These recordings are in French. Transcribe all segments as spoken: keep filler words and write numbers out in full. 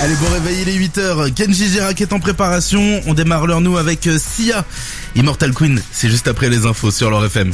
Allez, bon réveil, il est huit heures. Kenji Girac est en préparation. On démarre l'heure nous avec Sia. Immortal Queen, c'est juste après les infos sur leur F M.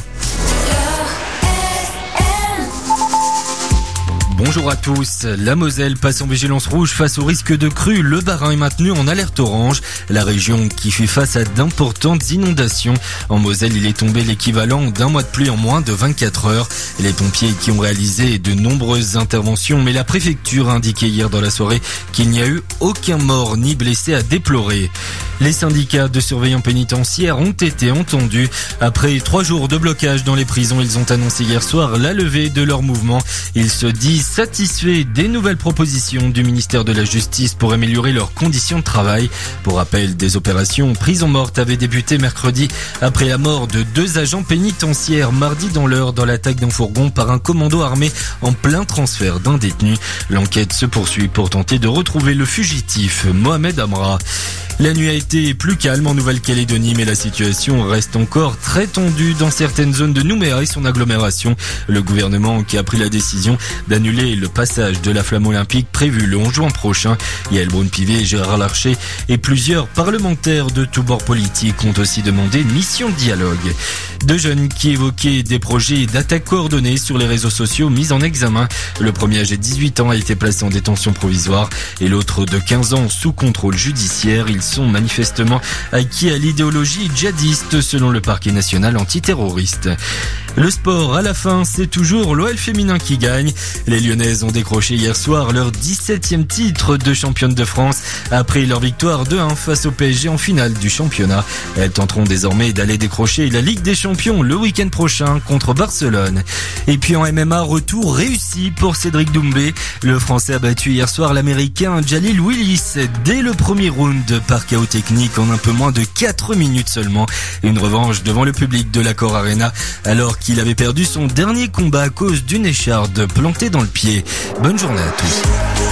Bonjour à tous. La Moselle passe en vigilance rouge face au risque de crue. Le Bas-Rhin est maintenu en alerte orange. La région qui fait face à d'importantes inondations. En Moselle, il est tombé l'équivalent d'un mois de pluie en moins de vingt-quatre heures. Les pompiers qui ont réalisé de nombreuses interventions, mais la préfecture a indiqué hier dans la soirée qu'il n'y a eu aucun mort ni blessé à déplorer. Les syndicats de surveillants pénitentiaires ont été entendus. Après trois jours de blocage dans les prisons, ils ont annoncé hier soir la levée de leur mouvement. Ils se disent satisfaits des nouvelles propositions du ministère de la Justice pour améliorer leurs conditions de travail. Pour rappel, des opérations prison morte avaient débuté mercredi après la mort de deux agents pénitentiaires mardi dans l'Eure dans l'attaque d'un fourgon par un commando armé en plein transfert d'un détenu. L'enquête se poursuit pour tenter de retrouver le fugitif Mohamed Amra. La nuit a été plus calme en Nouvelle-Calédonie, mais la situation reste encore très tendue dans certaines zones de Nouméa et son agglomération. Le gouvernement qui a pris la décision d'annuler le passage de la flamme olympique prévu le onze juin prochain. Yael Braun-Pivet, Gérard Larcher et plusieurs parlementaires de tous bords politiques ont aussi demandé une mission de dialogue. Deux jeunes qui évoquaient des projets d'attaque coordonnée sur les réseaux sociaux mis en examen. Le premier âgé de dix-huit ans a été placé en détention provisoire et l'autre de quinze ans sous contrôle judiciaire. Ils sont manifestement acquis à l'idéologie djihadiste selon le parquet national antiterroriste. Le sport, à la fin, c'est toujours l'O L féminin qui gagne. Les Lyonnaises ont décroché hier soir leur dix-septième titre de championne de France après leur victoire deux un face au P S G en finale du championnat. Elles tenteront désormais d'aller décrocher la Ligue des Champions le week-end prochain contre Barcelone. Et puis en M M A, retour réussi pour Cédric Doumbé. Le Français a battu hier soir l'Américain Jalil Willis dès le premier round par K O technique en un peu moins de quatre minutes seulement. Une revanche devant le public de l'Accor Arena alors qu'il avait perdu son dernier combat à cause d'une écharde plantée dans le pied. Bonne journée à tous.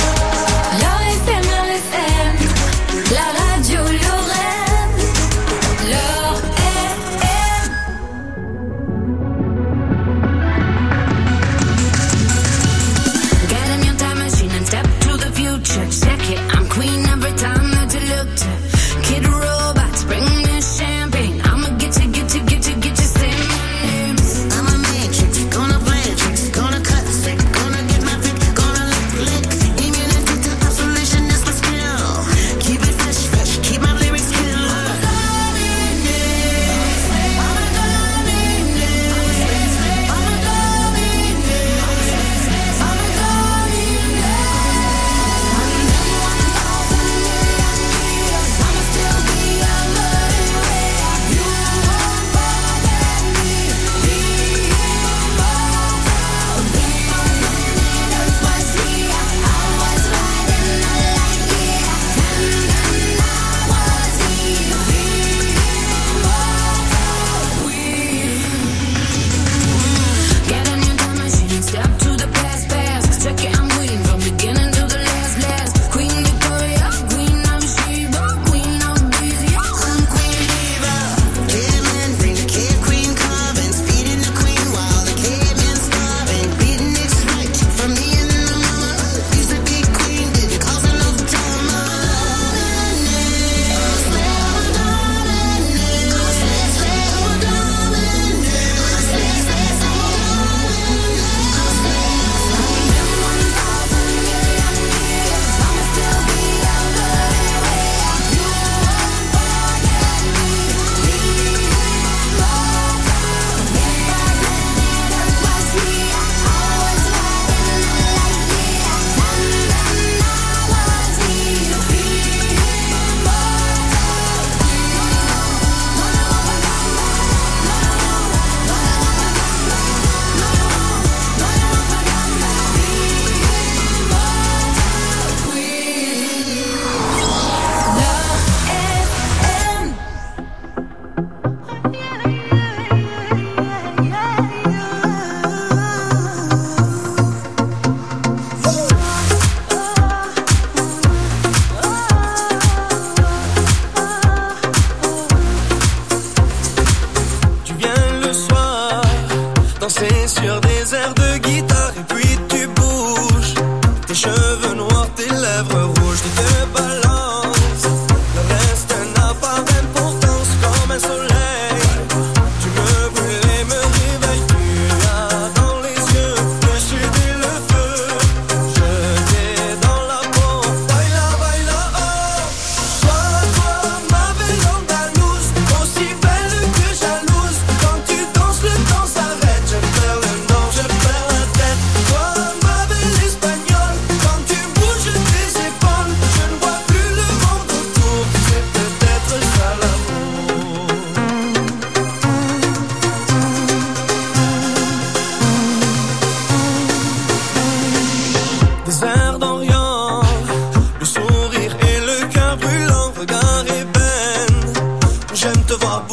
danser sur des airs de guitare et puis tu bouges. Tes cheveux noirs, tes lèvres rouges, tes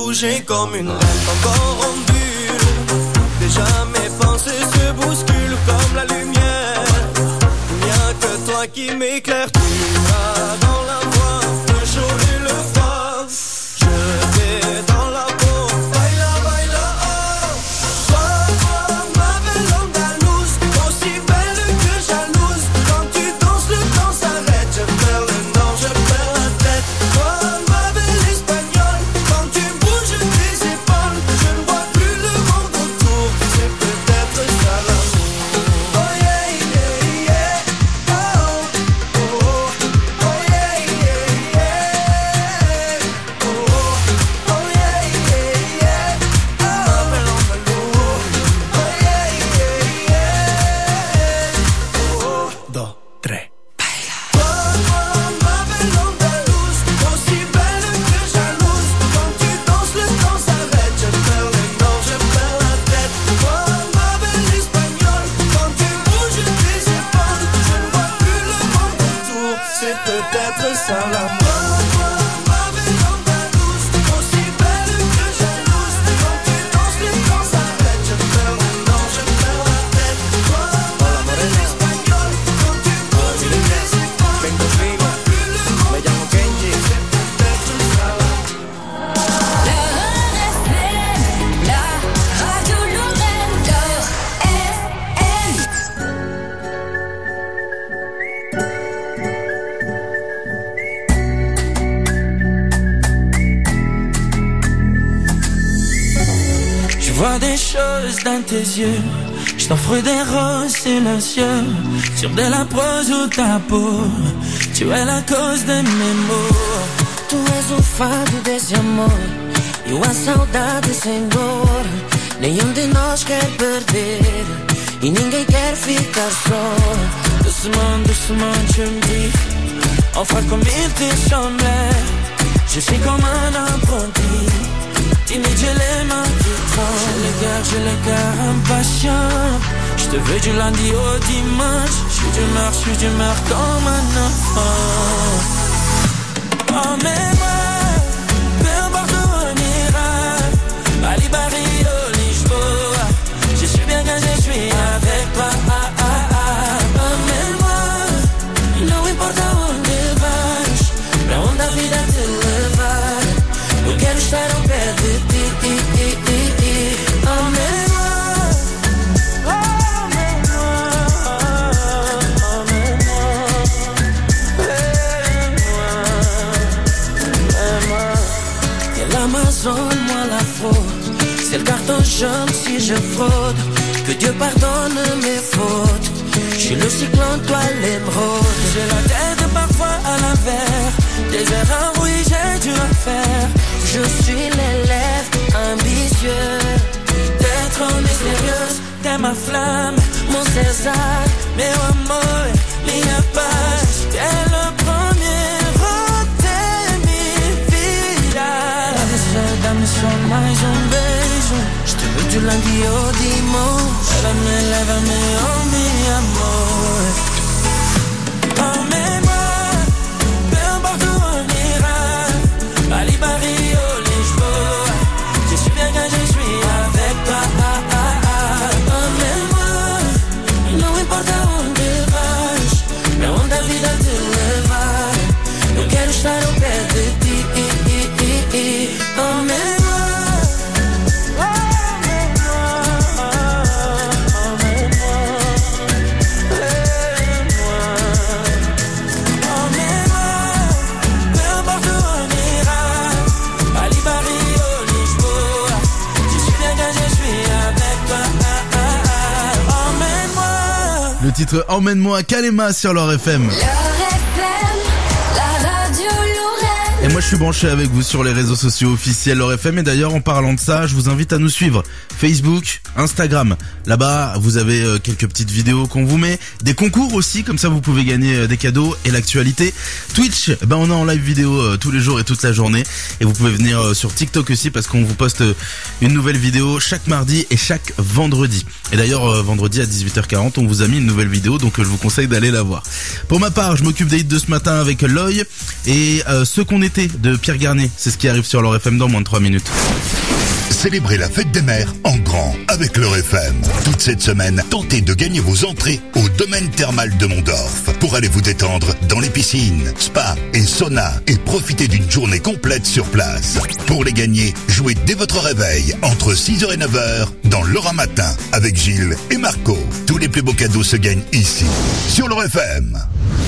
bouger comme une reine encore en bulle. Déjà mes pensées se bousculent comme la lumière. Il n'y a que toi qui m'éclaire. Tu as dans la voix le chaud et le froid. Je vais dans la peau. Baila, baila, oh. Toi, toi, ma belle andalouse, aussi belle que jalouse. Quand tu danses, le temps s'arrête. Je perds le nord, je perds la tête. Toi, ma belle espagnole, quand tu bouges tes épaules, je ne vois plus le monde autour. C'est peut-être ça l'amour. Oh yeah, yeah, yeah. Oh, oh, oh. Oh yeah, yeah, yeah. Oh, oh, oh yeah, yeah, yeah. Oh, ma belle andalouse. Oh yeah, yeah, yeah. Oh, dos, tres. Toi, toi, ma belle andalouse, aussi belle que jalouse. Quand tu danses, le temps s'arrête. Je perds le nord, je perds la tête. Toi, ma belle espagnole, quand tu bouges tes épaules, je ne vois plus le monde autour. C'est peut-être ça l'amour. Toi, ma belle andalouse, aussi belle que jalouse. Quand tu danses, le temps s'arrête. Je perds le nord, je perds la tête. Toi, ma belle espagnole, quand tu bouges tes épaules, je ne vois plus le monde autour. C'est peut-être ça l'amour. La radio Lorraine, Je vois des choses dans tes yeux. Je t'offre des roses silencieux sur de la prose ou ta peau. Tu es la cause de mes maux. Tu és o fado desse amor e a saudade, Senhor. Nenhum de nós quer perder e ninguém quer ficar só. Doucement, doucement, tu me dis, enfin comme il te semblait. Je suis comme un apprenti, timide, j'ai les mains qui tremblent. J'ai le cœur, j'ai le cœur impatient. Je te veux du lundi au dimanche. Je suis d'humeur, je suis d'humeur comme un enfant. Emmène-moi, peu importe où on ira. Bali, Barrio, Lisboa. Je suis bien quand je suis avec toi. Ah, ah, ah. Emmène-moi, não importa onde vais, pra onde a vida te levar. Eu quero estar ao pé de ti. Emmène-moi, emmène-moi, emmène-moi. Et l'Amazone, moi la faute, c'est le carton jaune si je fraude. Que Dieu pardonne mes fautes. Je suis le cyclone, toi l'émeraude. J'ai la tête parfois à l'envers. Des erreurs, oui, j'ai dû en faire. Je suis l'élève ambitieux. T'es trop mystérieuse, t'es ma flamme, mon César, meu amor, minha paz. T'es le premier, oh, t'es mi vida. Dá-me só, dá-me só mais um beijo. Je te veux du lundi au dimanche. Lève-me, lève-me, oh mi amor. Emmène-moi, peu importe où on ira. Bali, Barrio, Lisboa. Je suis bien quand je suis avec toi. Ah, ah, ah. Emmène-moi, não importa onde vais, pra onde a vida te levar. Eu quero estar ao pé de ti. Emmène-moi. Le titre Emmène-moi, Kalema sur leur F M. Et moi je suis branché avec vous sur les réseaux sociaux officiels leur F M. Et d'ailleurs en parlant de ça, je vous invite à nous suivre Facebook, Instagram. Là-bas vous avez euh, quelques petites vidéos qu'on vous met, des concours aussi, comme ça vous pouvez gagner euh, des cadeaux et l'actualité. Twitch, ben on est en live vidéo euh, tous les jours et toute la journée. Et vous pouvez venir euh, sur TikTok aussi parce qu'on vous poste euh, une nouvelle vidéo chaque mardi et chaque vendredi. Et d'ailleurs euh, vendredi à dix-huit heures quarante on vous a mis une nouvelle vidéo, donc euh, je vous conseille d'aller la voir. Pour ma part, je m'occupe des hits de ce matin avec Loy. Et euh, ce qu'on était l'été de Pierre Garnier. C'est ce qui arrive sur l'Or F M dans moins de trois minutes. Célébrez la fête des mères en grand avec l'Or F M. Toute cette semaine, tentez de gagner vos entrées au domaine thermal de Mondorf pour aller vous détendre dans les piscines, spa et sauna et profiter d'une journée complète sur place. Pour les gagner, jouez dès votre réveil entre six heures et neuf heures dans l'Or un matin avec Gilles et Marco. Tous les plus beaux cadeaux se gagnent ici, sur l'Or F M.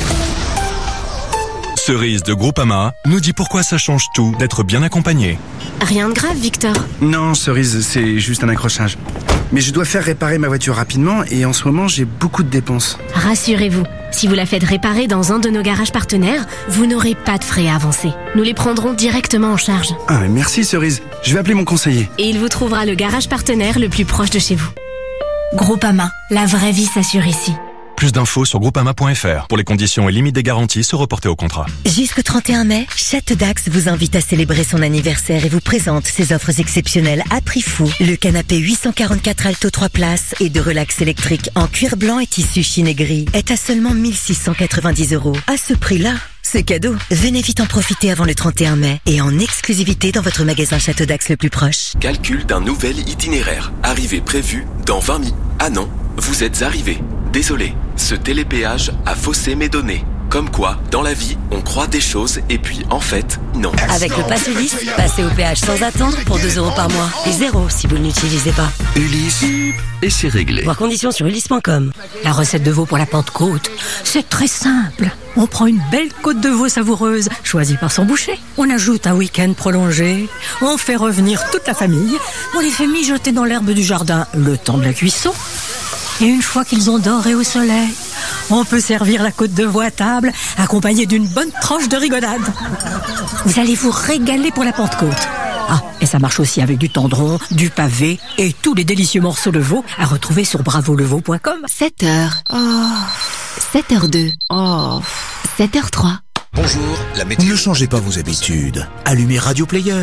Cerise de Groupama nous dit pourquoi ça change tout d'être bien accompagné. Rien de grave, Victor. Non, Cerise, c'est juste un accrochage. Mais je dois faire réparer ma voiture rapidement et en ce moment, j'ai beaucoup de dépenses. Rassurez-vous, si vous la faites réparer dans un de nos garages partenaires, vous n'aurez pas de frais à avancer. Nous les prendrons directement en charge. Ah, mais merci Cerise. Je vais appeler mon conseiller. Et il vous trouvera le garage partenaire le plus proche de chez vous. Groupama, la vraie vie s'assure ici. Plus d'infos sur groupama point f r. Pour les conditions et limites des garanties, se reporter au contrat. Jusqu'au trente et un mai, Château Dax vous invite à célébrer son anniversaire et vous présente ses offres exceptionnelles à prix fou. Le canapé huit cent quarante-quatre Alto trois places et de relax électrique en cuir blanc et tissu chine et gris est à seulement mille six cent quatre-vingt-dix euros. À ce prix-là, c'est cadeau. Venez vite en profiter avant le trente et un mai et en exclusivité dans votre magasin Château Dax le plus proche. Calcul d'un nouvel itinéraire. Arrivée prévue dans vingt minutes. Ah non, vous êtes arrivé. Désolé, ce télépéage a faussé mes données. Comme quoi, dans la vie, on croit des choses et puis en fait, non. Avec le Pass Ulysse, passez au péage sans attendre pour deux euros par mois. Et zéro si vous ne l'utilisez pas. Ulysse, et c'est réglé. Voir conditions sur ulysse point com. La recette de veau pour la Pentecôte, c'est très simple. On prend une belle côte de veau savoureuse, choisie par son boucher. On ajoute un week-end prolongé. On fait revenir toute la famille. On les fait mijoter dans l'herbe du jardin le temps de la cuisson. Et une fois qu'ils ont doré au soleil, on peut servir la côte de veau à table, accompagnée d'une bonne tranche de rigodade. Vous allez vous régaler pour la Pentecôte. Ah, et ça marche aussi avec du tendron, du pavé et tous les délicieux morceaux de veau à retrouver sur bravo le veau point com. sept heures. Oh. sept heures deux. Oh. sept heures trois. Bonjour, la météo. Ne changez pas vos habitudes. Allumez Radio Player.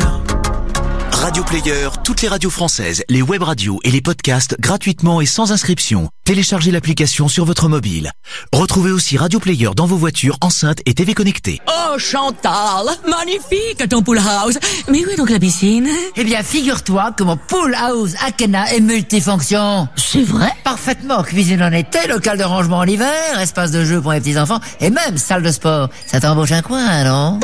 Radio Player, toutes les radios françaises, les web radios et les podcasts gratuitement et sans inscription. Téléchargez l'application sur votre mobile. Retrouvez aussi Radio Player dans vos voitures, enceintes et T V connectées. Oh Chantal, magnifique ton pool house. Mais où est donc la piscine? Eh bien, figure-toi que mon pool house Akena est multifonction. C'est vrai? Parfaitement, cuisine en été, local de rangement en hiver, espace de jeu pour les petits-enfants et même salle de sport. Ça t'embauche un coin, non?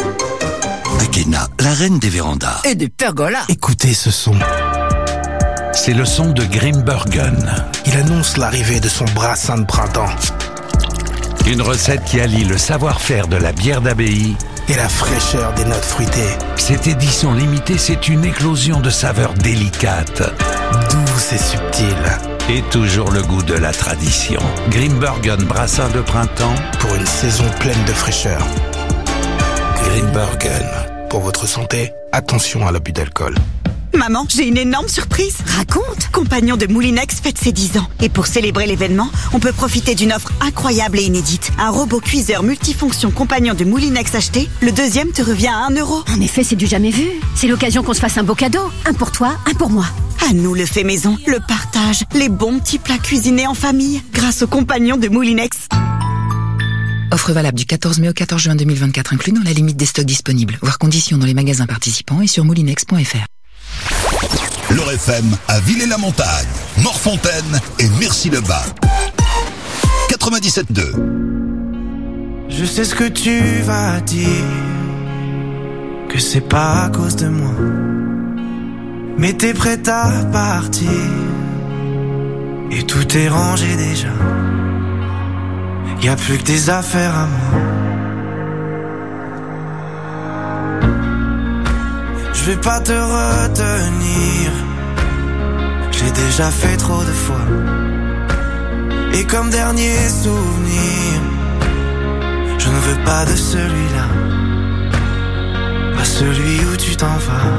Akena, la reine des vérandas. Et des pergolas. Écoutez ce son. C'est le son de Grimbergen. Il annonce l'arrivée de son brassin de printemps. Une recette qui allie le savoir-faire de la bière d'abbaye et la fraîcheur des notes fruitées. Cette édition limitée, c'est une éclosion de saveurs délicates, douces et subtiles. Et toujours le goût de la tradition. Grimbergen brassin de printemps pour une saison pleine de fraîcheur. Grimbergen. Pour votre santé, attention à l'abus d'alcool. Maman, j'ai une énorme surprise. Raconte. Compagnon de Moulinex fête ses dix ans. Et pour célébrer l'événement, on peut profiter d'une offre incroyable et inédite. Un robot cuiseur multifonction Compagnon de Moulinex acheté, le deuxième te revient à un euro. En effet, c'est du jamais vu. C'est l'occasion qu'on se fasse un beau cadeau. Un pour toi, un pour moi. À nous le fait maison, le partage, les bons petits plats cuisinés en famille, grâce au Compagnon de Moulinex. Offre valable du quatorze mai au quatorze juin deux mille vingt-quatre, inclus dans la limite des stocks disponibles. Voir conditions dans les magasins participants et sur moulinex point f r. L'Or F M à Villers-la-Montagne, Morfontaine et Merci-le-Bas. quatre-vingt-dix-sept deux. Je sais ce que tu vas dire, que c'est pas à cause de moi, mais t'es prête à partir et tout est rangé déjà. Y'a plus que tes affaires à moi. Je vais pas te retenir, j'ai déjà fait trop de fois. Et comme dernier souvenir, je ne veux pas de celui-là, pas celui où tu t'en vas.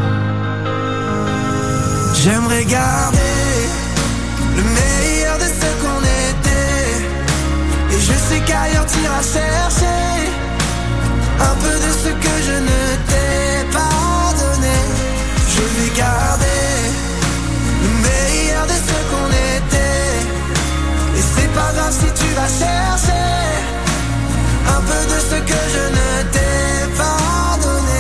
J'aimerais garder le meilleur de ce qu'on était, et je sais qu'ailleurs t'iras chercher un peu de ce que je ne t'ai pas donné. Je vais garder le meilleur de ce qu'on était, et c'est pas grave si tu vas chercher un peu de ce que je ne t'ai pas donné.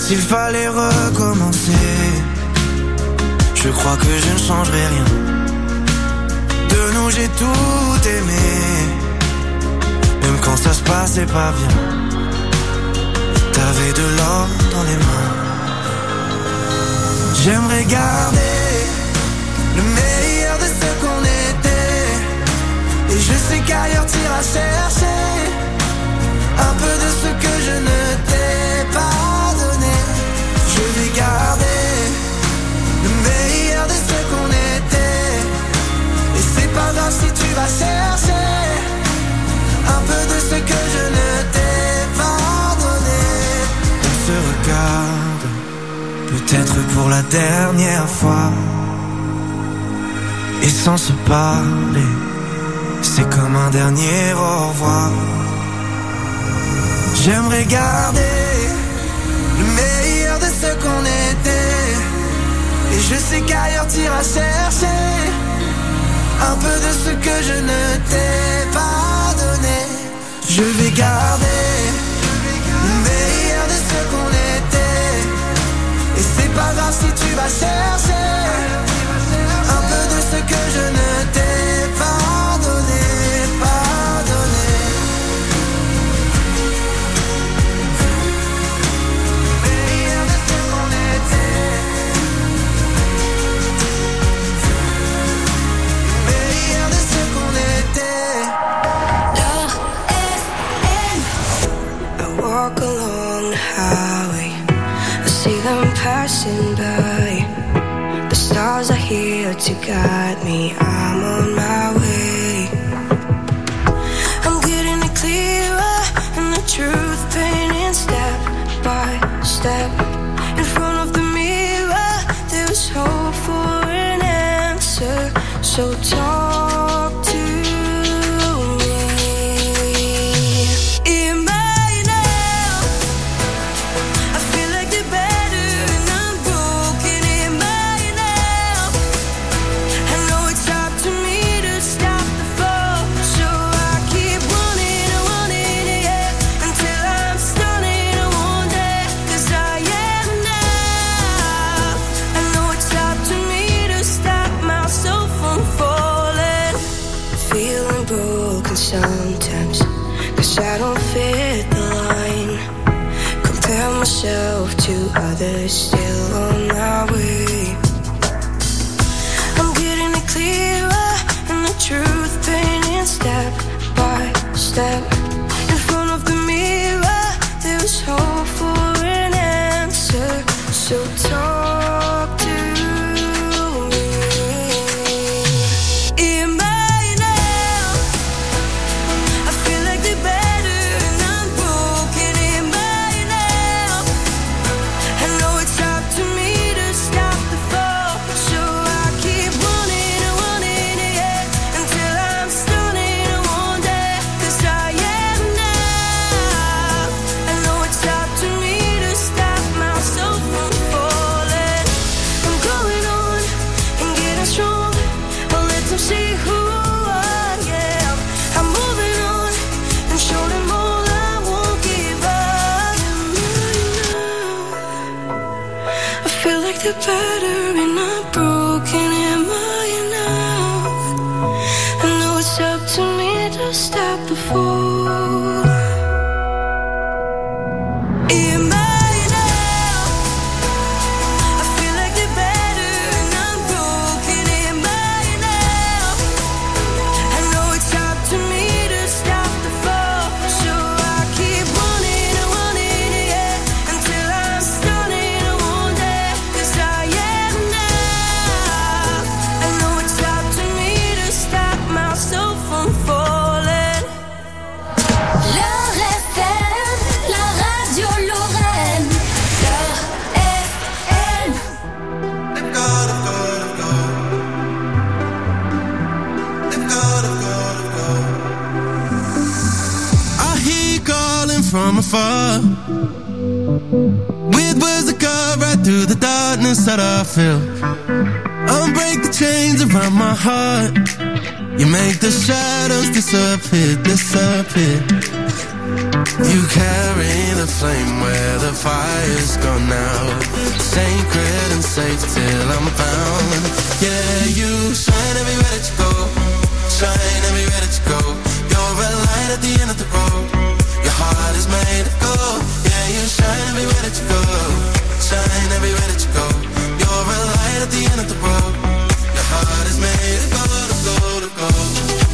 S'il fallait recommencer, je crois que je ne changerai rien. De nous j'ai tout aimé, même quand ça se passait pas bien. T'avais de l'or dans les mains. J'aimerais garder le meilleur de ce qu'on était. Et je sais qu'ailleurs t'iras chercher un peu de ce que je ne t'ai pas donné. Je vais garder le meilleur de ce qu'on était. Et c'est pas grave si tu vas chercher un peu de ce que je ne t'ai pas donné. On se regarde, peut-être pour la dernière fois, et sans se parler, c'est comme un dernier au revoir. J'aimerais garder le meilleur de ce qu'on était. Et je sais qu'ailleurs t'iras chercher un peu de ce que je ne t'ai pas donné. Je vais garder le meilleur de ce qu'on était. Et c'est pas grave si tu vas chercher un peu de ce que je ne t'ai pas donné, pas donné. Meilleur de ce qu'on était. Meilleur de ce qu'on était. I walk along the highway, I see them passing by. The stars are here to guide me, I'm on my way. I'm getting it clearer, and the truth painting step by step. In front of the mirror, there's hope for an answer, so talk to me. In my now, I feel like the better and I'm broken. In my now, I know it's up to me to stop the fall, so I keep running and running, yeah, until I'm stunning and one day, 'cause I am now. I know it's up to me to stop myself from falling. Feeling broken sometimes, 'cause I don't fit the line. Compare myself to others still on my way. I'm getting it clearer, and the truth painting step by step. In front of the mirror, there's hope for an answer, so talk to me. In my now, I feel like the better and I'm broken. In my now, I know it's up to me to stop the fall, so I keep running and running, yeah, until I'm stunning and one day, 'cause I am now. I know it's up to me to stop myself from falling. I'm going on and getting stronger, I'll let them see who I am. I'm moving on and show them all I won't give up. I feel like the better and I'm broken. Am I now? I know it's up to me to stop the fall. Am I now? I feel like the better and I'm broken. Am I now? I know it's up to me to stop the fall, so I keep running and running, yeah, until I'm stunning and one day, 'cause I am now. I know it's up to me to stop myself from falling. L'heure F M, la radio Lorraine. L'heure F M. I hear you calling from afar, with words that cut right through the darkness that I feel. Unbreak the chains around my heart. You make the shadows disappear, disappear. You carry the flame where the fire's gone out. Sacred and safe till I'm found. Yeah, you shine everywhere that you go. Shine everywhere that you go. You're a light at the end of the road. Your heart is made of gold. Yeah, you shine everywhere that you go. Shine everywhere that you go. You're a light at the end of the road. Your heart is made of gold, of gold, of gold.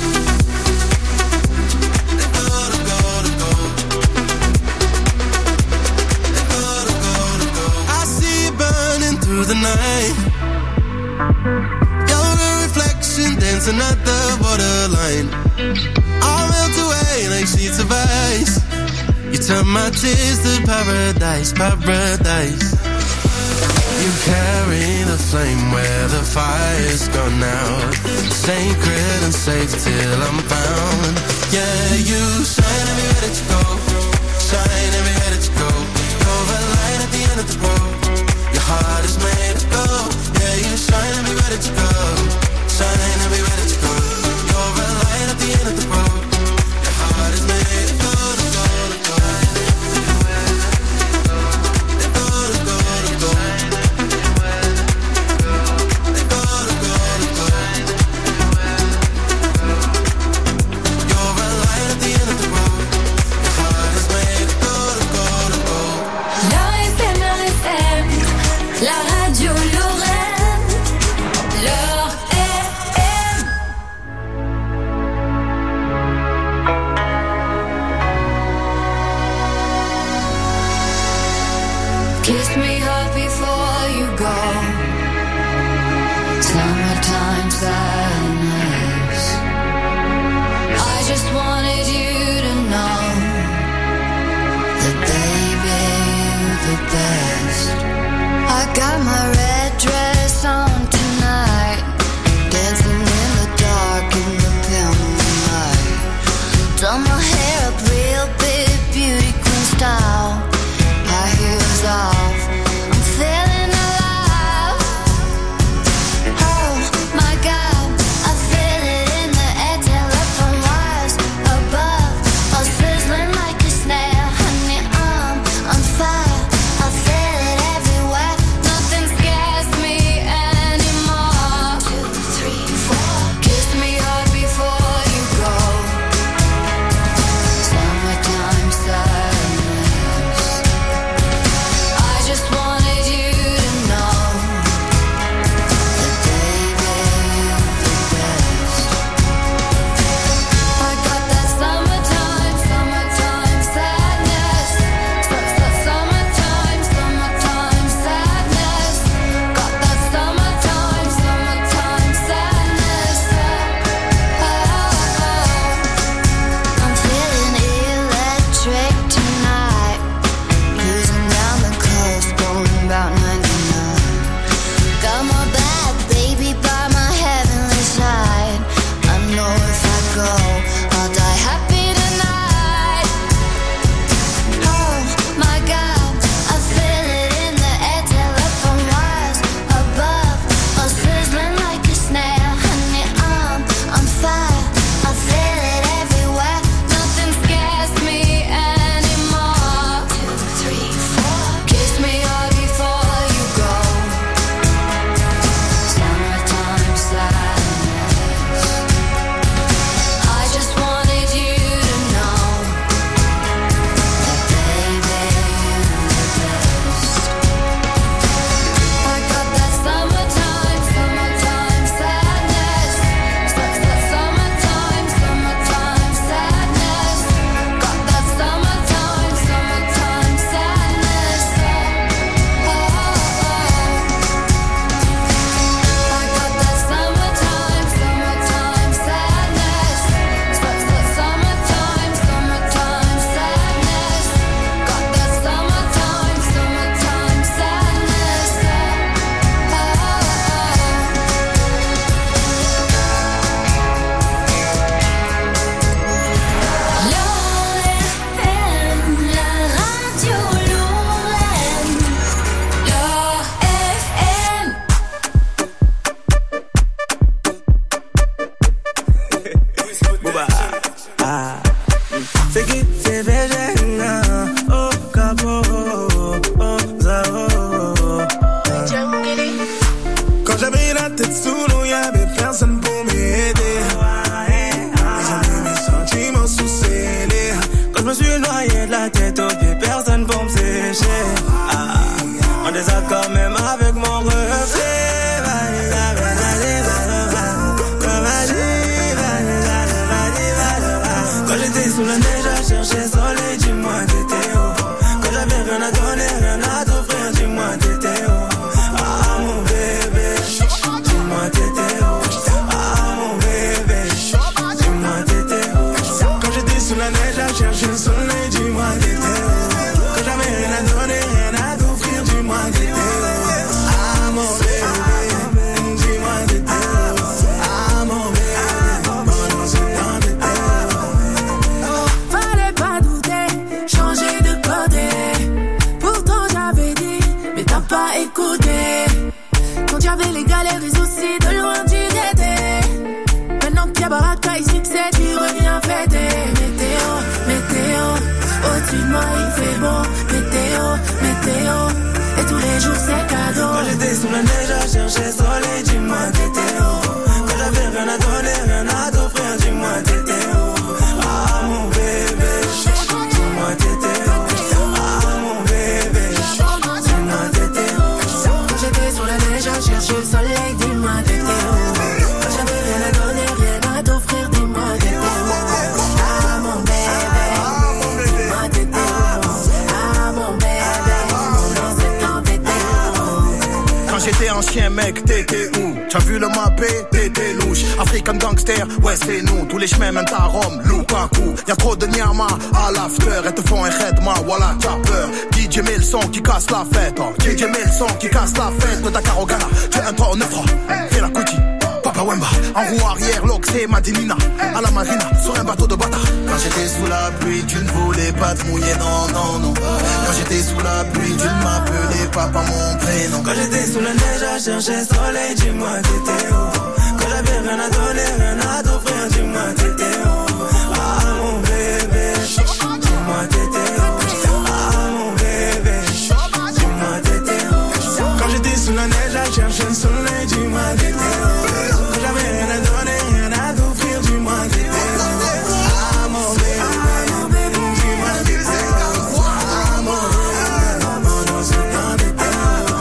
Through the night, you're a reflection dancing at the borderline. I'll melt away like sheets of ice. You turn my tears to paradise, paradise. You carry the flame where the fire's gone out. Sacred and safe till I'm found. Yeah, you shine everywhere that you go. Shine everywhere that you go. You're a light at the end of the road. Your heart is made of gold. Yeah, you shine everywhere that you go. Shine everywhere that you go. You're a light at the end of the road. Your heart is made of gold, of gold, of gold. Of gold, of gold, of gold. Of gold, of gold, of gold. You're a light at the end of the road. Your heart is made of gold, of gold, of gold. La radio Lorraine, L'Or F M. Kiss me hard before you go. Summertime sadness. I just wanted you to know that baby, you're the best. I got my red dress on tonight, dancing in the dark in the pale moonlight. Done my hair up real big, beauty queen style. High heels off, I'm feeling alive. Oh my God, I feel it in the air, telephone wires above, all sizzling like a snare. Honey, I'm on fire, I feel it everywhere. Nothing's scared. au-dessus de moi il fait beau. Météo, météo, et tous les jours c'est cadeau. Quand j'étais sous la neige à chercher soleil, dis-moi t'étais où? Quand j'avais rien à donner, rien à t'offrir, dis-moi t'étais où? Ah mon bébé, dis-moi t'étais où? Ah mon bébé, dis-moi t'étais où? Quand j'étais sur la neige à chercher le soleil, dis-moi t'étais où? Quand j'avais rien à donner, rien à t'offrir, dis-moi t'étais où? Ah mon bébé, dis-moi t'étais où? Ah mon bébé, mon insectant t'étais où? Quand j'étais un chien mec, t'étais où? T'as vu le mappé, t'étais louche. African gangster, ouais c'est nous. Tous les chemins mènent à Rome, Lukaku. Y'a trop de nyama à l'after. Et te font un redma, voilà t'as peur. D J met le son qui casse la fête, oh. D J met le son qui casse la fête. De Dakar au Ghana, tu es un toit en neuf francs. Fais la coutie, Papa Wemba. En roue arrière, l'Oxé, Madinina. À la marina, sur un bateau de bâtard. Quand j'étais sous la pluie, tu ne voulais pas te mouiller, non, non, non. Quand j'étais sous la pluie, tu ne m'appelais pas par mon prénom. Quand j'étais sous la neige à chercher soleil, dis-moi t'étais où? Quand j'avais rien à donner, rien à t'offrir, dis-moi t'étais où? Ah mon bébé, dis-moi t'étais où? Ah mon bébé, dis-moi t'étais où? Quand j'étais sous la neige à chercher le soleil, dis-moi t'étais où? Quand j'avais rien à donner, rien à t'offrir, dis-moi t'étais où? Ah mon bébé, dis-moi t'étais où? Ah mon bébé, mon insectant t'étais où?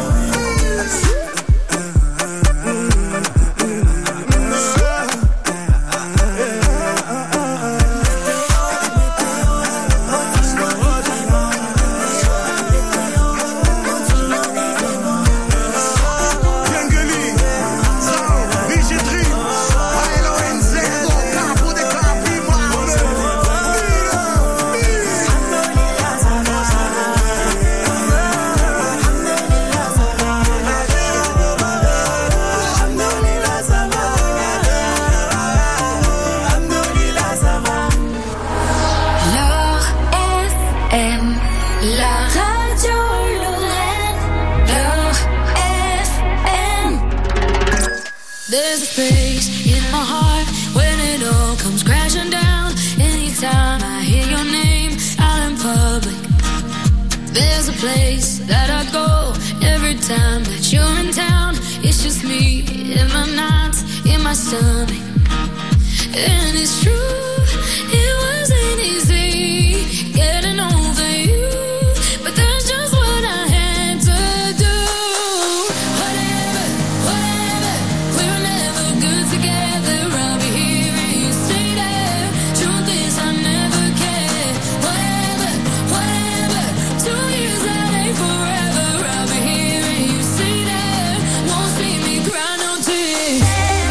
There's a space in my heart when it all comes crashing down. Anytime I hear your name out in public, there's a place that I go every time that you're in town. It's just me in my nights, in my stomach. And it's true, it wasn't easy getting over you, but that's just what I had to do. Whatever, whatever, we were never good together. I'll be here and you stay there. Truth is I never cared. Whatever, whatever, two years that ain't forever. I'll be here and you stay there. Won't see me cry no tears.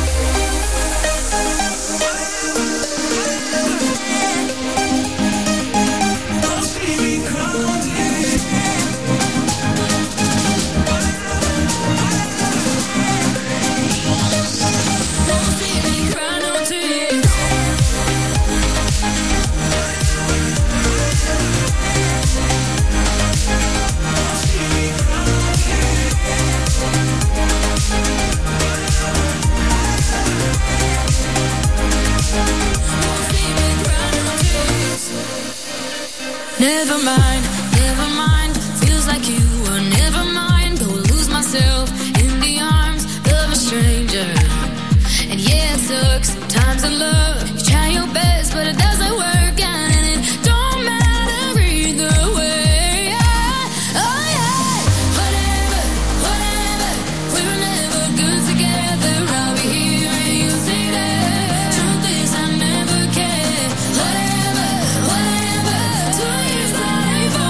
Never mind, never mind. Feels like you were never mine. Go lose myself in the arms of a stranger. And yeah, it sucks sometimes in love. You try your best, but it doesn't work out, and it don't matter either way. Oh yeah, whatever, whatever. We were never good together. I'll be here and you stay there. Truth is I never cared. Whatever, whatever. Two years that ain't forever.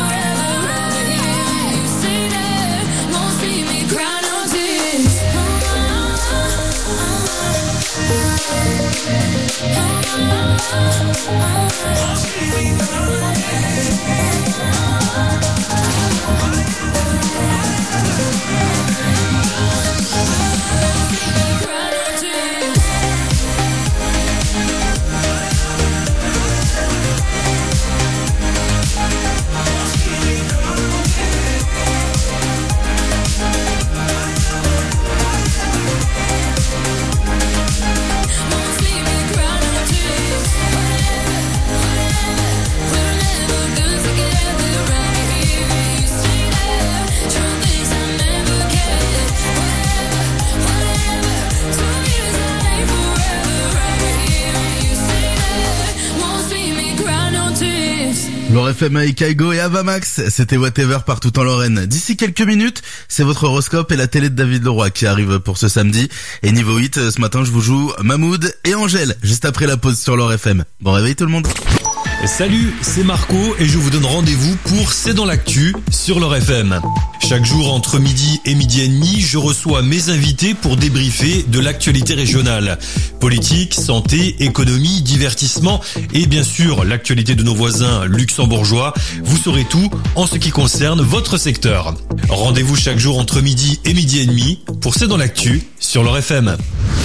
L'Or F M avec Kaigo et Avamax, c'était Whatever partout en Lorraine. D'ici quelques minutes, c'est votre horoscope et la télé de David Leroy qui arrive pour ce samedi. Et niveau huit, ce matin, je vous joue Mahmoud et Angèle, juste après la pause sur l'Or F M. Bon réveil tout le monde. Salut, c'est Marco et je vous donne rendez-vous pour C'est dans l'actu sur l'Or F M. Chaque jour entre midi et midi et demi, je reçois mes invités pour débriefer de l'actualité régionale. Politique, santé, économie, divertissement et bien sûr l'actualité de nos voisins luxembourgeois. Vous saurez tout en ce qui concerne votre secteur. Rendez-vous chaque jour entre midi et midi et demi pour C'est dans l'actu sur l'Or F M.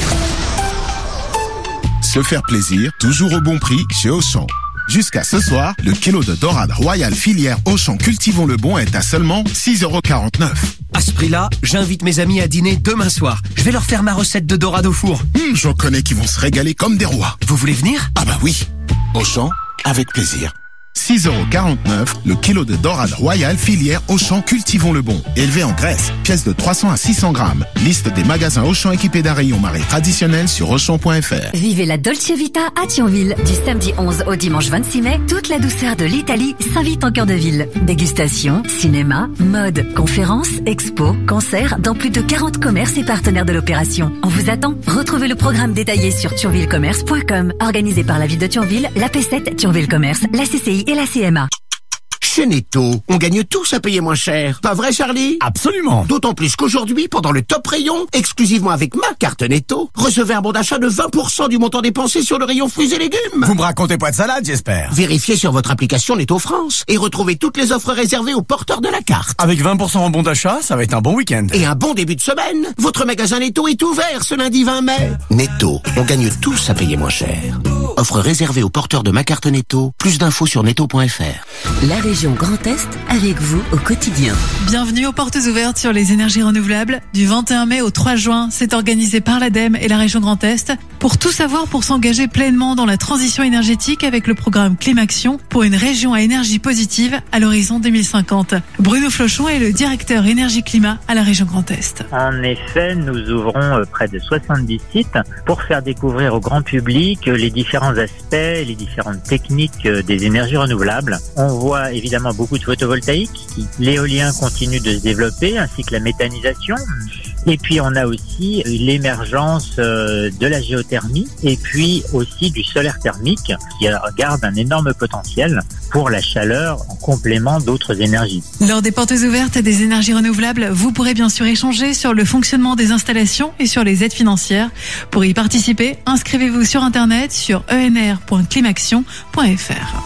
Se faire plaisir, toujours au bon prix chez Auchan. Jusqu'à ce soir, le kilo de dorade royale filière Auchan Cultivons le Bon est à seulement six euros quarante-neuf. À ce prix-là, j'invite mes amis à dîner demain soir. Je vais leur faire ma recette de dorade au four. Hum, j'en connais qui vont se régaler comme des rois. Vous voulez venir? Ah bah oui. Auchan, avec plaisir. six euros quarante-neuf, le kilo de dorade royale filière Auchan Cultivons le Bon. Élevé en Grèce, pièce de trois cents à six cents grammes. Liste des magasins Auchan équipés d'un rayon marée traditionnel sur auchan point f r. Vivez la Dolce Vita à Thionville. Du samedi onze au dimanche vingt-six mai, toute la douceur de l'Italie s'invite en cœur de ville. Dégustation, cinéma, mode, conférences, expos, concerts dans plus de quarante commerces et partenaires de l'opération. On vous attend. Retrouvez le programme détaillé sur thionville commerce point com. Organisé par la ville de Thionville, la P sept, Thionville Commerce, la C C I et la C M A. Chez Netto, on gagne tous à payer moins cher. Pas vrai, Charlie? Absolument. D'autant plus qu'aujourd'hui, pendant le top rayon, exclusivement avec ma carte Netto, recevez un bon d'achat de vingt pour cent du montant dépensé sur le rayon fruits et légumes. Vous me racontez pas de salade, j'espère. Vérifiez sur votre application Netto France et retrouvez toutes les offres réservées aux porteurs de la carte. Avec vingt pour cent en bon d'achat, ça va être un bon week-end. Et un bon début de semaine. Votre magasin Netto est ouvert ce lundi vingt mai. Netto, on gagne tous à payer moins cher. Offre réservée aux porteurs de ma carte Netto. Plus d'infos sur netto point f r. La région Grand Est avec vous au quotidien. Bienvenue aux portes ouvertes sur les énergies renouvelables. Du vingt et un mai au trois juin, c'est organisé par l'ADEME et la région Grand Est. Pour tout savoir, pour s'engager pleinement dans la transition énergétique avec le programme Climaction pour une région à énergie positive à l'horizon deux mille cinquante. Bruno Flochon est le directeur énergie-climat à la région Grand Est. En effet, nous ouvrons près de soixante-dix sites pour faire découvrir au grand public les différents aspects, les différentes techniques des énergies renouvelables. On voit évidemment beaucoup de photovoltaïque, l'éolien continue de se développer, ainsi que la méthanisation. Et puis on a aussi l'émergence de la géothermie et puis aussi du solaire thermique qui garde un énorme potentiel pour la chaleur en complément d'autres énergies. Lors des portes ouvertes des énergies renouvelables, vous pourrez bien sûr échanger sur le fonctionnement des installations et sur les aides financières. Pour y participer, inscrivez-vous sur internet sur e n r point climaction point f r.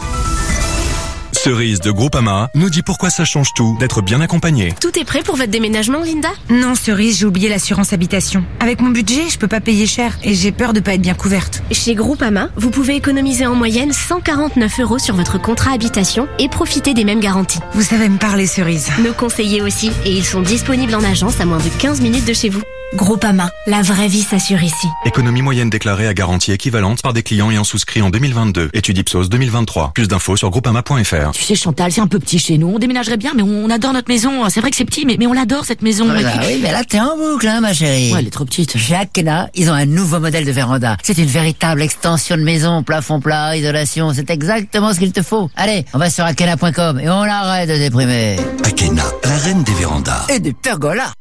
Cerise de Groupama nous dit pourquoi ça change tout d'être bien accompagné. Tout est prêt pour votre déménagement, Linda? Non, Cerise, j'ai oublié l'assurance habitation. Avec mon budget, je peux pas payer cher et j'ai peur de pas être bien couverte. Chez Groupama, vous pouvez économiser en moyenne cent quarante-neuf euros sur votre contrat habitation et profiter des mêmes garanties. Vous savez me parler, Cerise. Nos conseillers aussi, et ils sont disponibles en agence à moins de quinze minutes de chez vous. Groupama, la vraie vie s'assure ici. Économie moyenne déclarée à garantie équivalente par des clients ayant souscrit en deux mille vingt-deux. Étude Ipsos deux mille vingt-trois. Plus d'infos sur groupama point f r. Tu sais, Chantal, c'est un peu petit chez nous. On déménagerait bien, mais on adore notre maison. C'est vrai que c'est petit, mais, mais on l'adore, cette maison. Ah Et bah puis- oui, mais là, t'es en boucle, hein, ma chérie. Ouais, elle est trop petite. Chez Akena, ils ont un nouveau modèle de véranda. C'est une véritable extension de maison, plafond plat, isolation. C'est exactement ce qu'il te faut. Allez, on va sur akena point com et on arrête de déprimer. Akena, la reine des vérandas. Et des pergolas.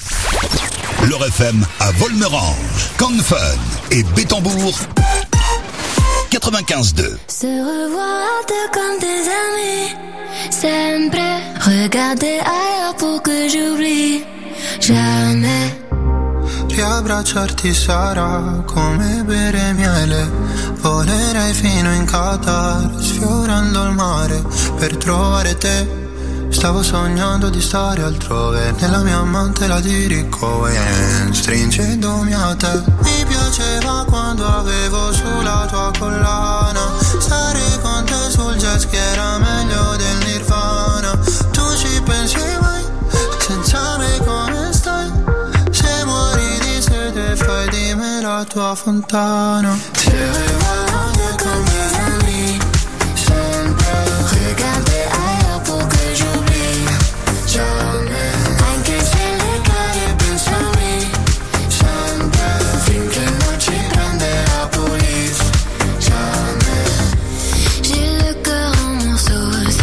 L'Or F M à Volmerange, Canfun et Bétambourg, quatre-vingt-quinze deux. Se revoir de comme des amis. Sempre regarder ailleurs pour que j'oublie. Jamais. Riabbracciarti sarà come bere miele. Volerei fino in Qatar, sfiorando il mare per trovare te. Stavo sognando di stare altrove, nella mia mantela di Rick Owens, stringendomi a te. Mi piaceva quando avevo sulla tua collana, stare con te sul jet ski era meglio del Nirvana. Tu ci pensi mai, senza me come stai? Se muori di sete fai di me la tua fontana. Se revoilà de comme des amis, sempre regarder ailleurs pour que j'oublie. Jamais. Anche se le cade penso a me, sempre finché non ci prende la police. Jamais. J'ai le cœur en morceaux,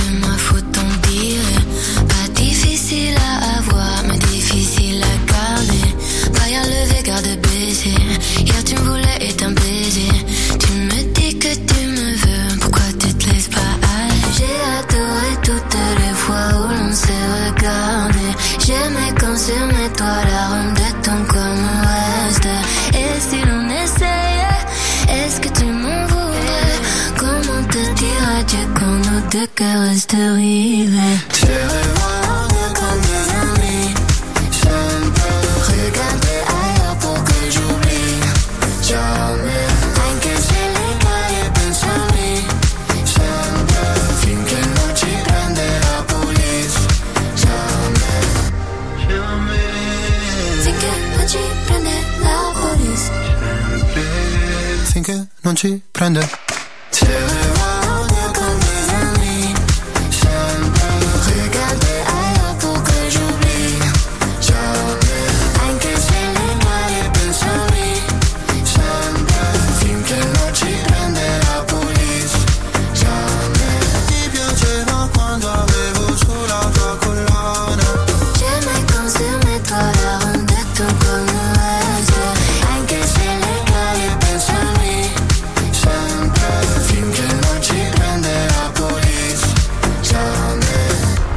de cœur reste rivé. Tu revois comme des amis. Je ne peux regarder ailleurs pour que j'oublie. Jamais. Anche se le cae pensami. Je ne peux finché non ci prende la police. Jamais. Jamais. Finché non ci prende la police. Finché non ci prende. Tu revois comme des amis. Je ne peux regarder ailleurs pour que j'oublie. Jamais. Anche se le cae pensami. Je ne peux finché non ci prende la police. Jamais. Ti piaceva quando avevo sulla tua collana. Jamais quand sur mes toits la rondette tout comme un reste. Anche se le cae pensami. Je ne peux finché non ci prende la police. Jamais.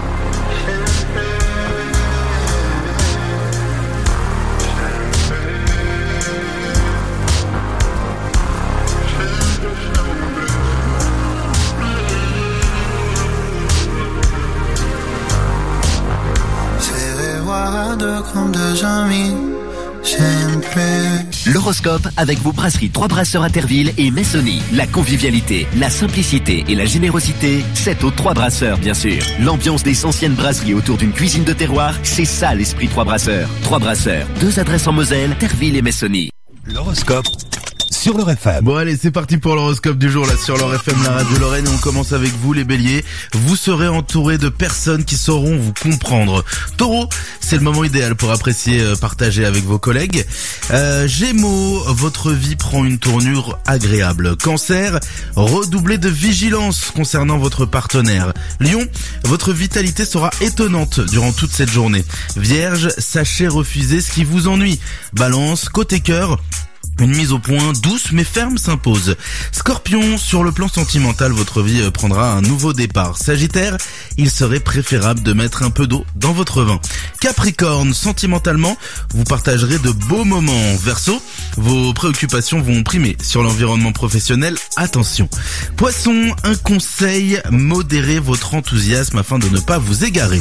C'est revoir à deux comme deux amis. J'aime plus. L'horoscope avec vos brasseries Trois Brasseurs à Terville et Messonny. La convivialité, la simplicité et la générosité, c'est aux Trois Brasseurs bien sûr. L'ambiance des anciennes brasseries autour d'une cuisine de terroir, c'est ça l'esprit Trois Brasseurs. Trois Brasseurs, deux adresses en Moselle, Terville et Messonny. L'horoscope sur le F M. Bon allez, c'est parti pour l'horoscope du jour là sur leur F M, la radio Lorraine, et on commence avec vous les béliers. Vous serez entourés de personnes qui sauront vous comprendre. Taureau, c'est le moment idéal pour apprécier, euh, partager avec vos collègues. Euh, Gémeaux, votre vie prend une tournure agréable. Cancer, redoublez de vigilance concernant votre partenaire. Lion, votre vitalité sera étonnante durant toute cette journée. Vierge, sachez refuser ce qui vous ennuie. Balance, côté cœur, une mise au point douce mais ferme s'impose. Scorpion, sur le plan sentimental, votre vie prendra un nouveau départ. Sagittaire, il serait préférable de mettre un peu d'eau dans votre vin. Capricorne, sentimentalement, vous partagerez de beaux moments. Verseau, vos préoccupations vont primer sur l'environnement professionnel. Attention. Poisson, un conseil, modérez votre enthousiasme afin de ne pas vous égarer.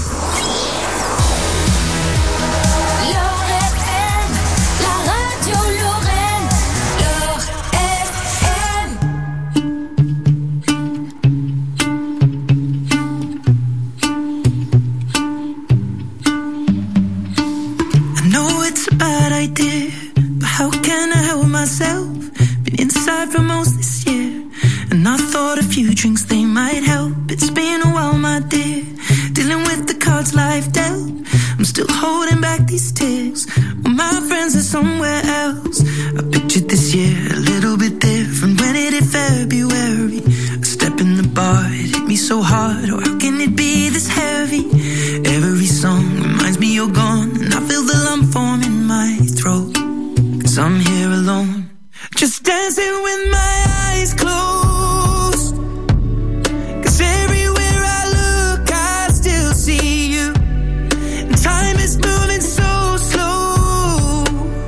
How can I help myself? Been inside for most this year, and I thought a few drinks they might help. It's been a while, my dear, dealing with the cards life dealt. I'm still holding back these tears, well, my friends are somewhere else. I pictured this year a little bit different when it hit February. A step in the bar, it hit me so hard. Oh, how can it be this heavy? Every song reminds me you're gone, and I feel the lump form in my throat. Cause I'm here alone, just dancing with my eyes closed. Cause everywhere I look I still see you, and time is moving so slow,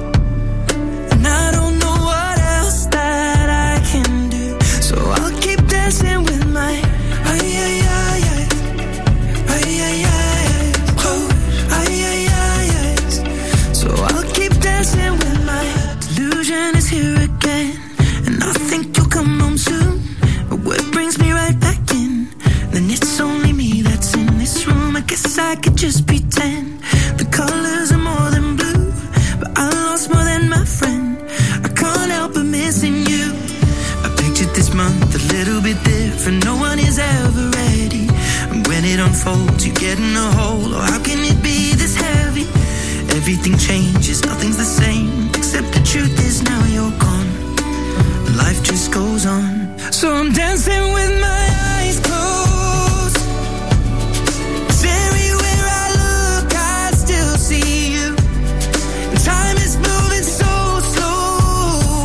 and I don't know what else that I can do. So I'll keep dancing with my ay ay ay ay ay ay ay close ay ay ay ay. So I'll keep dancing with delusion is here again, and I think you'll come home soon. But what brings me right back in? Then it's only me that's in this room. I guess I could just pretend the colors are more than blue, but I lost more than my friend. I can't help but missing you. I pictured this month a little bit different. No one is ever ready, and when it unfolds, you get in a hole. Oh, how can it be this heavy? Everything changes, nothing's the same, except the truth is now you're gone. Life just goes on. So I'm dancing with my eyes closed. 'Cause everywhere I look I still see you, and time is moving so slow,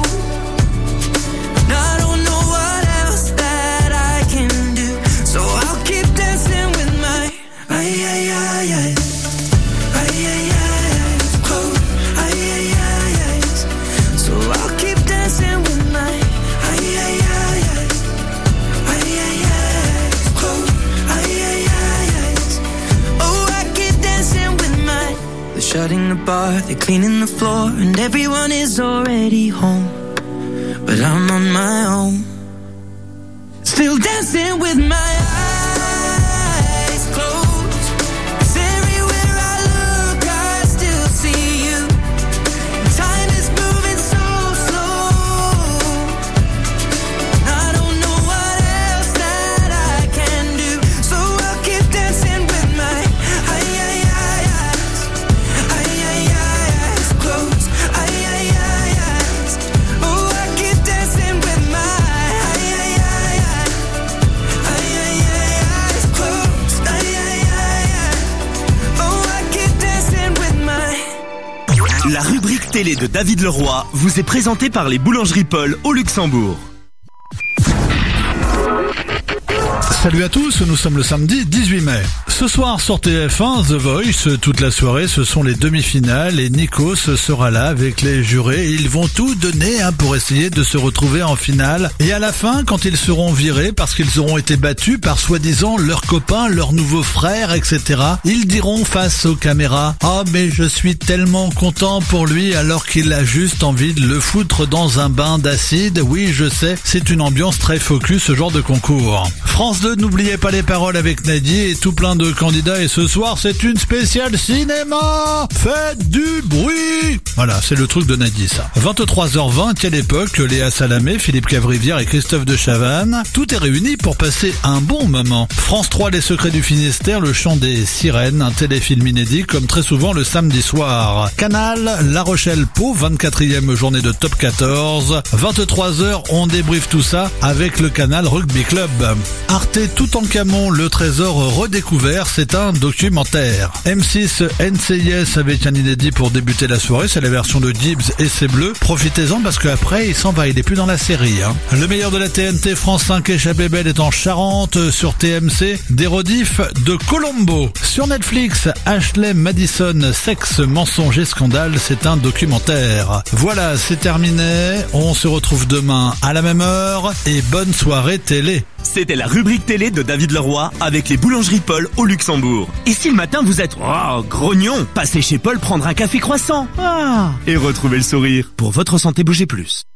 and I don't know what else that I can do. So I'll keep dancing with my ay ay ay ay ay ay ay. bar, they're cleaning the floor, and everyone is already home. But I'm on my own, still dancing with my eyes closed. 'Cause everywhere I look, I still see you. Time is moving so slow. I don't know what else that I can do, so I'll keep dancing with my eyes, eyes closed. Eyes, oh, I keep dancing with my La rubrique télé de David Leroy vous est présentée par les boulangeries Paul au Luxembourg. Salut à tous, nous sommes le samedi dix-huit mai. Ce soir sur T F un, The Voice, toute la soirée, ce sont les demi-finales et Nikos sera là avec les jurés. Ils vont tout donner hein, pour essayer de se retrouver en finale. Et à la fin, quand ils seront virés parce qu'ils auront été battus par soi-disant leurs copains, leurs nouveaux frères, et cetera, ils diront face aux caméras « Ah mais je suis tellement content pour lui alors qu'il a juste envie de le foutre dans un bain d'acide. » Oui, je sais, c'est une ambiance très focus ce genre de concours. France deux, n'oubliez pas les paroles avec Nadi et tout plein de candidats, et ce soir c'est une spéciale cinéma. Faites du bruit. Voilà, c'est le truc de Nadi ça. vingt-trois heures vingt, quelle époque, Léa Salamé, Philippe Cavrivière et Christophe de Chavannes. Tout est réuni pour passer un bon moment. France trois, Les Secrets du Finistère, le chant des sirènes, un téléfilm inédit comme très souvent le samedi soir. Canal, La Rochelle-Pau, vingt-quatrième journée de top quatorze. vingt-trois heures, on débriefe tout ça avec le Canal Rugby Club. Arte Toutankhamon, le trésor redécouvert, c'est un documentaire. M six N C I S avec un inédit pour débuter la soirée, c'est la version de Gibbs et c'est bleu. Profitez-en parce qu'après il s'en va, il est plus dans la série. Hein. Le meilleur de la T N T, France cinq, Échappée belle est en Charente. Sur T M C, des rediffs de Colombo. Sur Netflix, Ashley Madison, sexe, mensonge et scandale, c'est un documentaire. Voilà, c'est terminé. On se retrouve demain à la même heure et bonne soirée télé. C'était la rubrique télé de David Leroy avec les boulangeries Paul au Luxembourg. Et si le matin vous êtes oh, grognon, passez chez Paul prendre un café croissant ah, et retrouvez le sourire. Pour votre santé, bougez plus.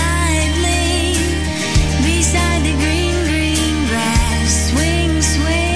Beside the green, green grass, swing, swing.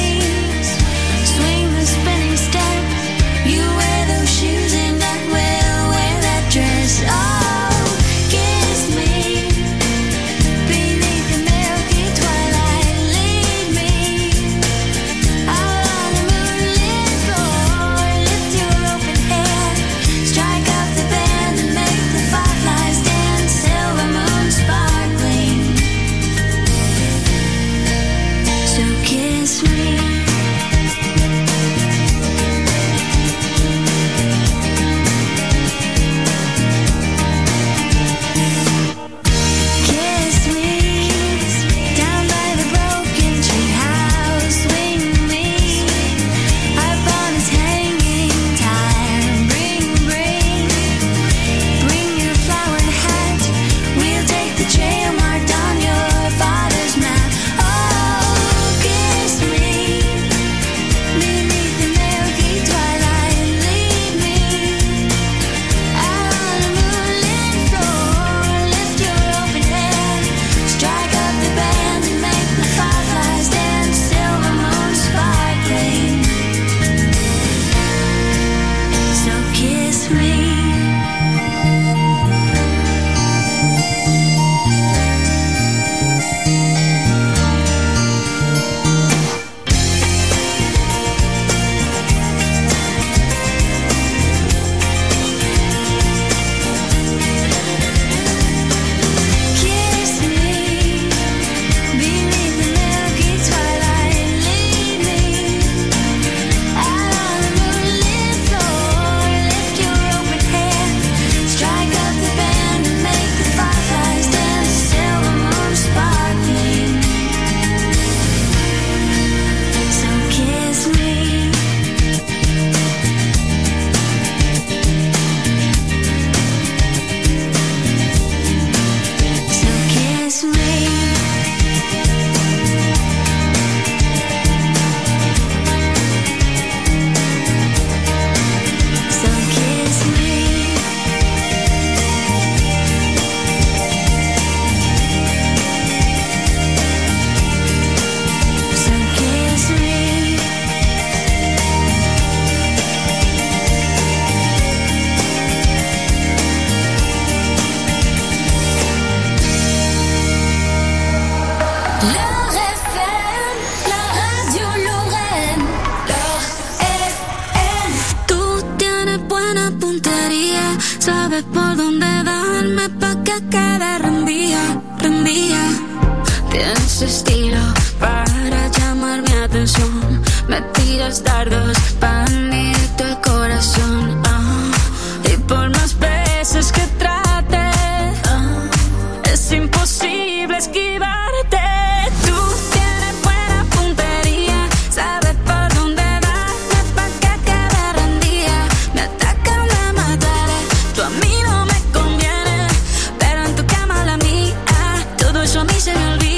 sabes por dónde darme pa' que quede rendida, rendida. Tienes estilo para llamar mi atención. Me tiras dardos para hundirte el corazón. Ah, y por más veces que trate, ah, es imposible esquivarte. Tú tienes buena puntería, sabes por dónde darme pa' que quede rendida. Me atacan, me mataré. Tú a mí no me conviene, pero en tu cama la mía, todo eso a mí se me olvida.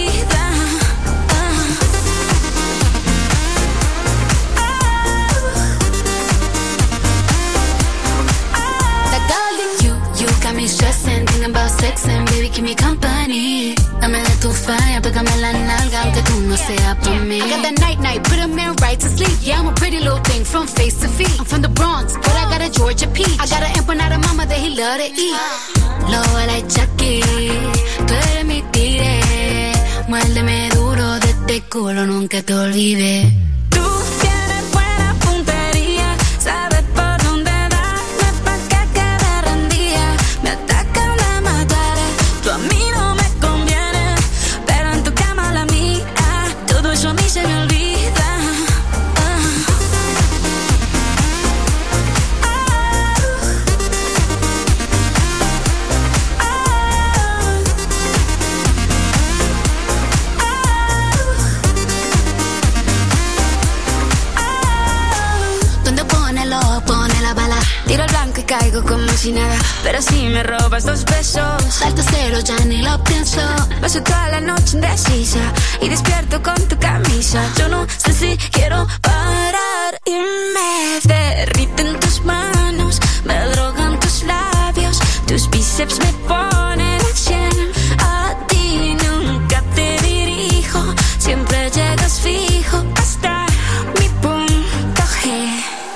Stressing, thinking about sex and baby, keep me company. Dame de tu falla, pégame la nalga, aunque tú no seas por mí. I got that night night, put a man right to sleep. Yeah, I'm a pretty little thing from face to feet. I'm from the Bronx, but I got a Georgia peach. I got an empanada mama that he love to eat. Low like Chucky, tú eres mi tigre. Muérdeme duro de este culo, nunca te olvides. Tú tienes buena puntería, sabes por dónde darme pa' que quede rendida. Me atacan, me mataré. Tú a mí no me conviene, pero en tu cama la mía, todo eso a mí se me olvida. Donde pone el ojo, pone la bala. Tiro el blanco y caigo como si nada. Pero si me robas dos besos, salto cero, ya ni lo pienso. Paso toda la noche indecisa y despierto con tu camisa. Yo no sé si quiero parar y me derriten tus manos, me drogan tus labios, tus bíceps me ponen al cien. A ti nunca te dirijo, siempre llegas fijo hasta mi punto G.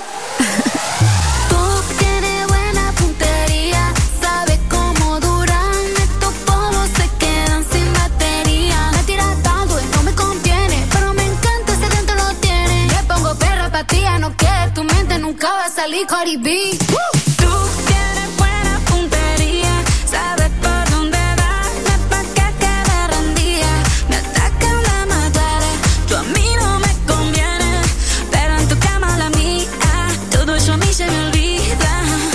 No que tu mente nunca va a salir Cardi B. Woo! Tú tienes buena puntería, sabes por dónde darme pa' que quede rendida. Me atacan, me mataré. Tú a mí no me conviene, pero en tu cama la mía, todo eso a mí se me olvida.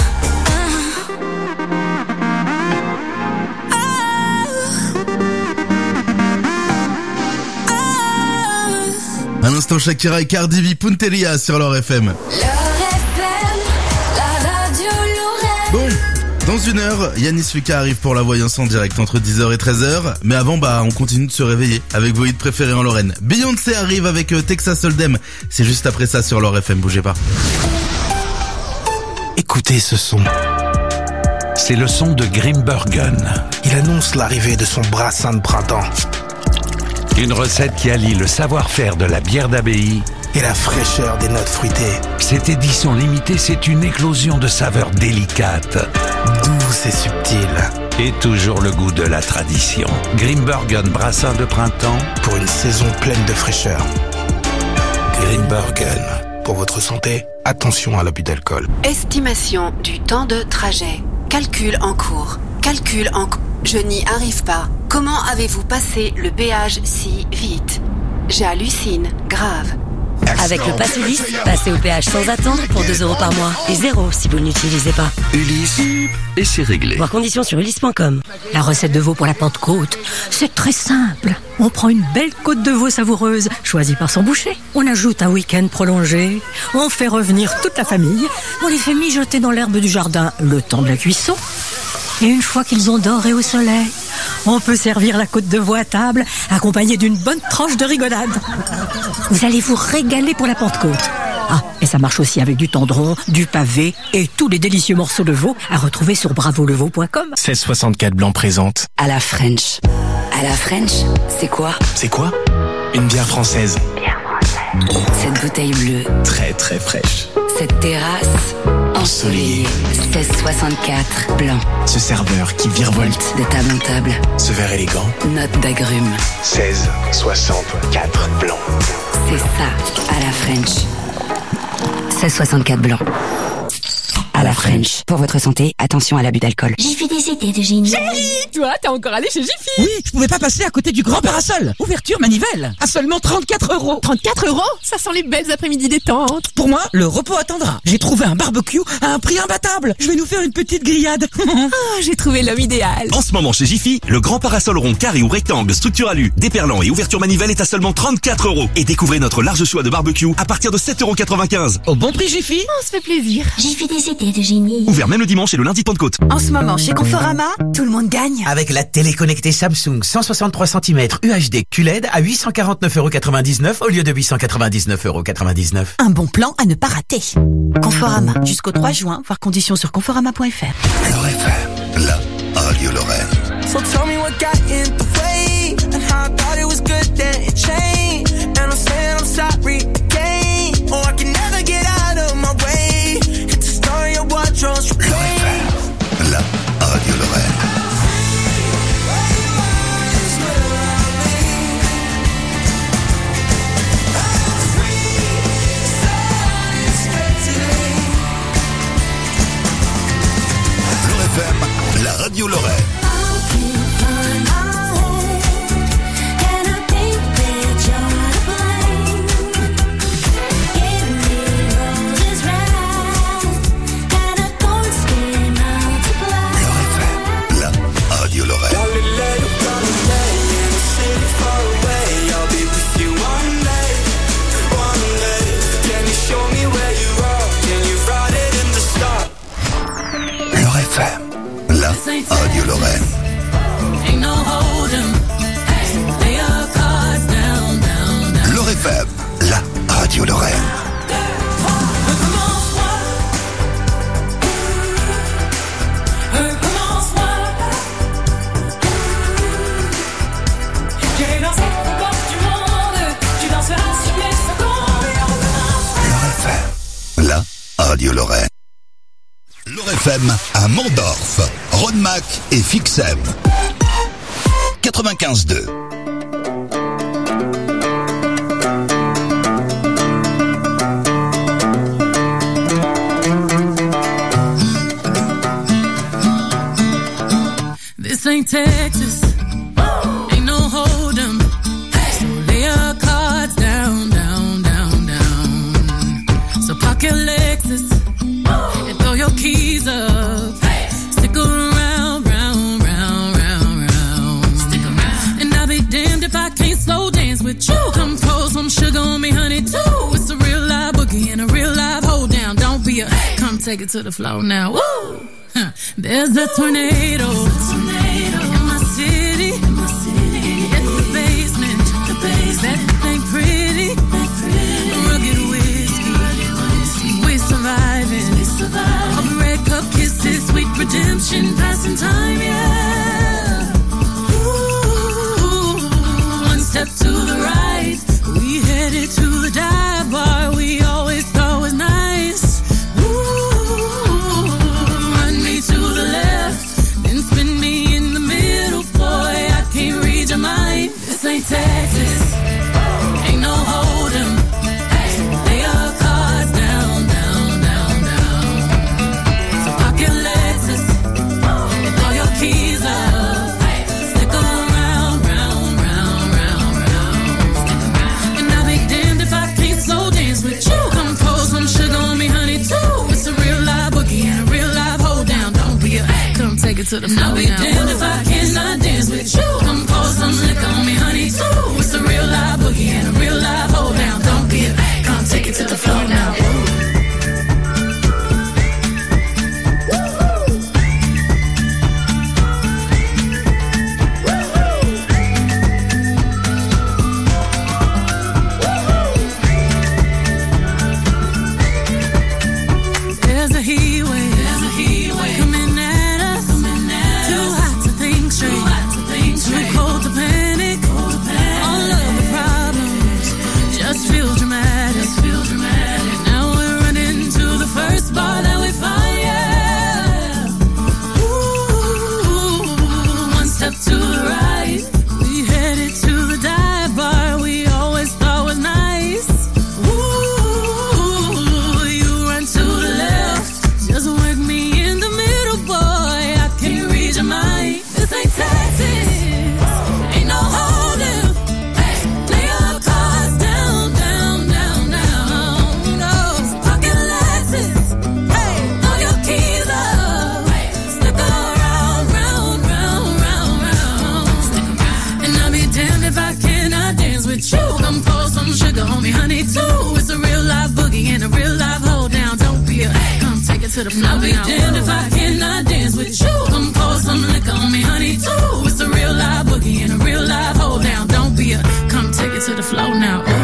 Un instant Shakira et Cardi B, Punteria sur leur F M. Bon, dans une heure, Yanis Lucas arrive pour la voyance en direct entre dix heures et treize heures. Mais avant, bah, on continue de se réveiller avec vos hits préférés en Lorraine. Beyoncé arrive avec euh, Texas Hold'em. C'est juste après ça sur leur F M, bougez pas. Écoutez ce son. C'est le son de Grimbergen. Il annonce l'arrivée de son brassin de printemps. Une recette qui allie le savoir-faire de la bière d'abbaye et la fraîcheur des notes fruitées. Cette édition limitée, c'est une éclosion de saveurs délicates, douces et subtiles. Et toujours le goût de la tradition. Grimbergen brassin de printemps pour une saison pleine de fraîcheur. Grimbergen. Pour votre santé, attention à l'abus d'alcool. Estimation du temps de trajet. Calcul en cours. Calcul en cours. Je n'y arrive pas. Comment avez-vous passé le péage si vite? J'hallucine, grave. Avec le Pass Ulysse, passez au péage sans attendre pour deux euros par mois. Et zéro si vous ne l'utilisez pas. Ulysse, et c'est réglé. Voir conditions sur ulysse point com. La recette de veau pour la Pentecôte, c'est très simple. On prend une belle côte de veau savoureuse, choisie par son boucher. On ajoute un week-end prolongé. On fait revenir toute la famille. On les fait mijoter dans l'herbe du jardin le temps de la cuisson. Et une fois qu'ils ont doré au soleil, on peut servir la côte de veau à table, accompagnée d'une bonne tranche de rigolade. Vous allez vous régaler pour la Pentecôte. Ah, et ça marche aussi avec du tendron, du pavé et tous les délicieux morceaux de veau à retrouver sur bravo le veau point com. seize soixante-quatre Blanc présente. À la French. À la French, c'est quoi? C'est quoi? Une bière française. Bière française. Cette bouteille bleue. Très très fraîche. Cette terrasse ensoleillée. seize soixante-quatre Blanc. Ce serveur qui virevolte de table en table. Ce verre élégant. Note d'agrumes. seize soixante-quatre Blanc. C'est ça, à la French. seize soixante-quatre Blanc. À la la French. Pour votre santé, attention à l'abus d'alcool. J'ai fait des étés de génie. Chérie, toi, t'es encore allé chez Jiffy? Oui, je pouvais pas passer à côté du grand parasol. Ouverture manivelle. À seulement trente-quatre euros. trente-quatre euros? Ça sent les belles après-midi détentes. Pour moi, le repos attendra. J'ai trouvé un barbecue à un prix imbattable. Je vais nous faire une petite grillade. Ah, j'ai trouvé l'homme idéal. En ce moment chez Jiffy, le grand parasol rond, carré ou rectangle, structure alu, déperlant et ouverture manivelle est à seulement trente-quatre euros. Et découvrez notre large choix de barbecue à partir de sept euros quatre-vingt-quinze. Au bon prix Jiffy. On se fait plaisir. J'ai fait des étés de génie. Ouvert même le dimanche et le lundi de Pentecôte. En ce moment, chez Conforama, tout le monde gagne. Avec la télé connectée Samsung cent soixante-trois centimètres U H D Q L E D à huit cent quarante-neuf euros quatre-vingt-dix-neuf au lieu de huit cent quatre-vingt-dix-neuf euros quatre-vingt-dix-neuf. Un bon plan à ne pas rater. Conforama, jusqu'au trois juin, voir conditions sur conforama point f r. L'Or F M, la radio Lorraine. So tell me what got in the way and how I thought it was good then it changed. And I'm saying I'm sorry again. Oh, I can never get out of my way. It's a story of what draws you. L'Or F M, la radio Lorraine. La radio Lorraine. Radio Lorraine. L'Or F M, la radio Lorraine. L'Or F M, la radio Lorraine. L'Or F M à Mondorf, Rodemack et Fixem. quatre-vingt-quinze deux. This ain't Texas. Ain't no hold 'em. So lay your cards down, down, down, down. So park your Lexus and throw your keys up. Stick around, round, round, round, round. Stick around. And I'll be damned if I can't slow dance with you. Come pour some sugar on me, honey, too. It's a real live boogie and a real live hold down. Don't be a come take it to the floor now. Woo! Huh. There's a tornado. tornado in my city. In my city. It's the basement. The basement. That ain't pretty. Ain't pretty. Rugged whiskey. Rugged whiskey. We're surviving. We surviving. All the red cup kisses, sweet redemption, passing time, yeah. Ooh, one step to the right, we headed to the dive bar we always thought was nice. Texas, ain't no hold 'em. Hey, lay your cards down, down, down, down. So park your Lexus and throw your keys up. Hey, stick around, round, round, round, round. Stick around. And I'll be damned if I can't slow dance with you. Come pour some sugar on me, honey, too. It's a real live boogie and a real live hold down. Don't be a come take it to the floor. I'll be damned if I cannot dance with you. Come pour some liquor on me, honey, too. It's a real live boogie and a real live hold down. Don't be a come take it to the floor now. There's a heat wave. There's a heat wave coming at us. Coming at Too us. hot to think straight. Too hot to think straight. a real life hold down. Don't be a, come take it to the floor. I'll be damned if I cannot dance with you. Come pour some liquor on me, honey, too. It's a real life boogie and a real life hold down. Don't be a, come take it to the floor now. Ooh.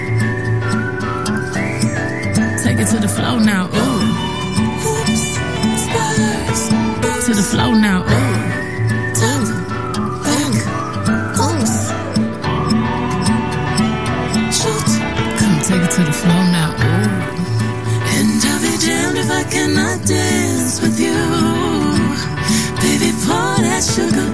Take it to the floor now. Ooh. Oops, spurs. To the floor now. Ooh. Top, back, oops. Shoot. Come take it to the floor now. Ooh. And I'll be damned if I cannot dance with you. Baby, pour that sugar